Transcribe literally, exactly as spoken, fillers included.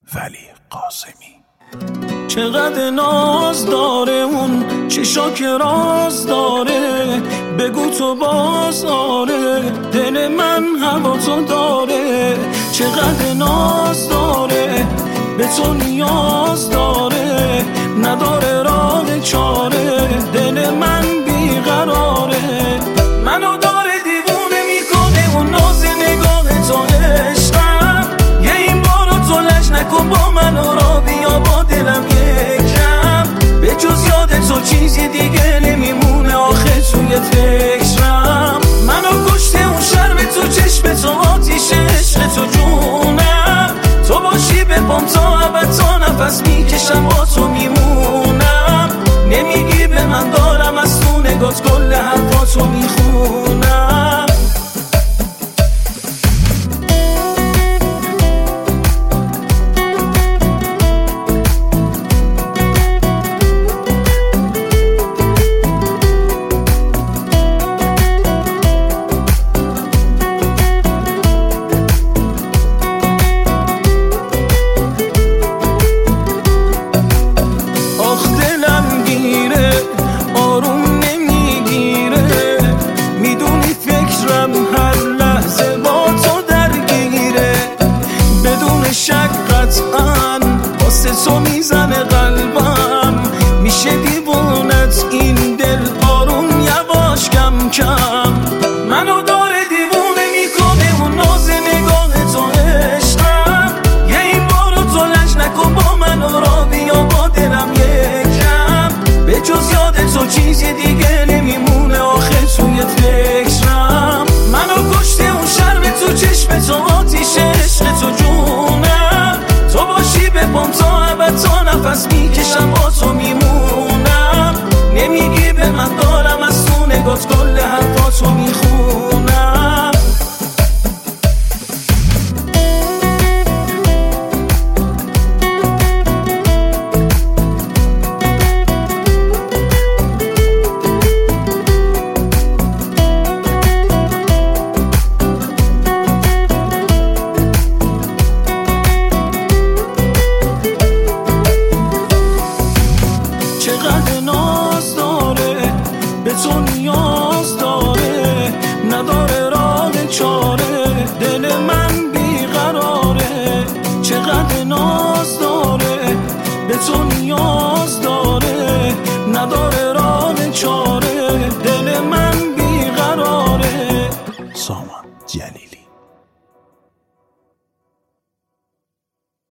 ولی قاسمی. چقدر ناز داره اون چشا که راز داره، بگو تو باز آره، دل من هوا تو داره. چقدر ناز داره، به تو نیاز داره، نداره راه چاره، دل من بیقراره. منو داره دیوونه میکنه اون ناز نگاه تو عشقم، یه این بارو تو لج نکن با من را بیا با دلم یکم، به جز یاد تو چیزی دیگه نمیمونه آخه توی فکرم. منو کشته اون شرم تو چشم تو آتیش عشق تو جونم، تو باشی به پام تا ابد تا نفس میکشم با تو میمونم، نمیگی به من دارم از تو نگات کل حرفاتو میخونم. تو میزنه قلبم، میشه دیوونت این دل آروم یواش کم کم. منو داره دیوونه میکنه اون ناز نگاه تو عشقم، یه این بارو تو لج نکن با من را بیا با دلم یکم، به جز یاد تو چیزی دیگه نمیمونه آخه توی فکرم. منو کشته اون شرم تو چشم تو آتیش عشق تو جونم، تو باشی به پام تا تا نفس میکشم با تو میمونم، نمیگی به من دارم از تو نگات کل حرفاتو میخونم. چقدر ناز داره، به تو نیاز داره، نداره راه چاره، دل من بیقراره. چقدر ناز داره، به تو نیاز داره، نداره